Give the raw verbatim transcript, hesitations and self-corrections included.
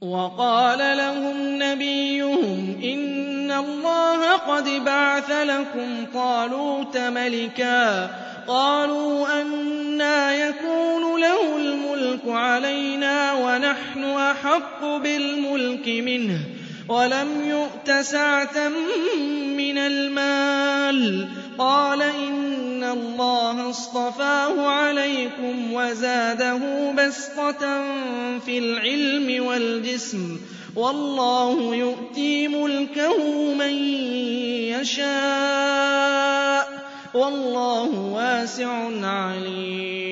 وَقَالَ لَهُمْ نَبِيُّهُمْ إِنَّ اللَّهَ قَدْ بَعَثَ لَكُمْ طَالُوتَ مَلِكًا ۚ قَالُوا أَنَّىٰ يَكُونُ لَهُ الْمُلْكُ عَلَيْنَا وَنَحْنُ أَحَقُّ بِالْمُلْكِ مِنْهُ وَلَمْ يُؤْتَ سَعَةً مِّنَ الْمَالِ ۚ قَالَ إِنَّ اللَّهَ اصْطَفَاهُ عَلَيْكُمْ وَزَادَهُ بَسْطَةً فِي الْعِلْمِ وَالْجِسْمِ ۖ وَاللَّهُ يُؤْتِي مُلْكَهُ مَن يَشَاءُ ۚ وَاللَّهُ وَاسِعٌ عَلِيمٌ